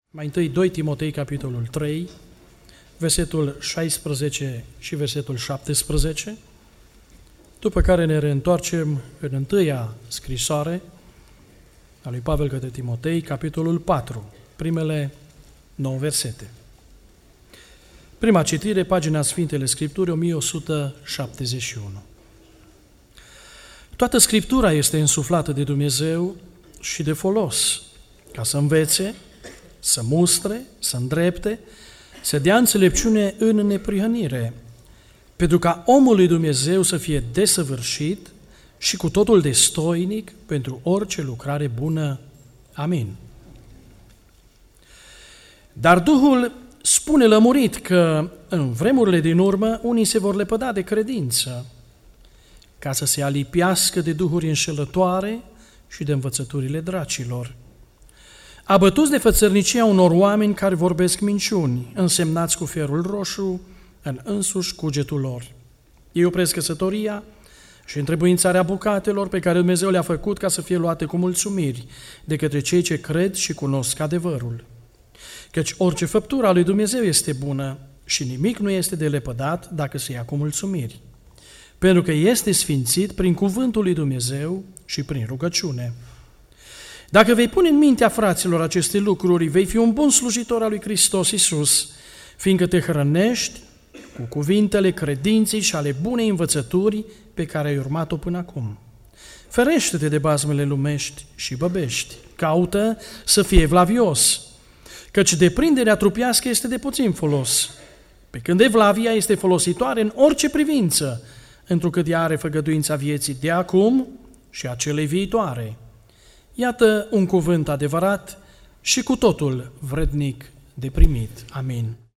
Mai întâi 2 Timotei, capitolul 3, versetul 16 și versetul 17, după care ne reîntoarcem în întâia scrisoare a lui Pavel către Timotei, capitolul 4, primele 9 versete. Prima citire, pagina Sfintele Scripturi, 1171. Toată Scriptura este însuflată de Dumnezeu și de folos, ca să învețe, să mustre, să îndrepte, să dea înțelepciune în neprihănire, pentru ca omul lui Dumnezeu să fie desăvârșit și cu totul destoinic pentru orice lucrare bună. Amin. Dar Duhul spune lămurit că în vremurile din urmă unii se vor lepăda de credință, ca să se alipiască de duhuri înșelătoare și de învățăturile dracilor, abătuți de fățărnicia unor oameni care vorbesc minciuni, însemnați cu ferul roșu în însuși cugetul lor. Ei opresc căsătoria și întrebuințarea bucatelor pe care Dumnezeu le-a făcut ca să fie luate cu mulțumiri de către cei ce cred și cunosc adevărul. Căci orice făptură a lui Dumnezeu este bună și nimic nu este de lepădat dacă se ia cu mulțumiri, pentru că este sfințit prin cuvântul lui Dumnezeu și prin rugăciune. Dacă vei pune în mintea fraților aceste lucruri, vei fi un bun slujitor al lui Hristos Iisus, fiindcă te hrănești cu cuvintele credinței și ale bunei învățături pe care ai urmat-o până acum. Ferește-te de bazmele lumești și băbești. Caută să fii evlavios, căci deprinderea trupească este de puțin folos, pe când evlavia este folositoare în orice privință, întrucât ea are făgăduința vieții de acum și a celei viitoare. Iată un cuvânt adevărat și cu totul vrednic de primit. Amin.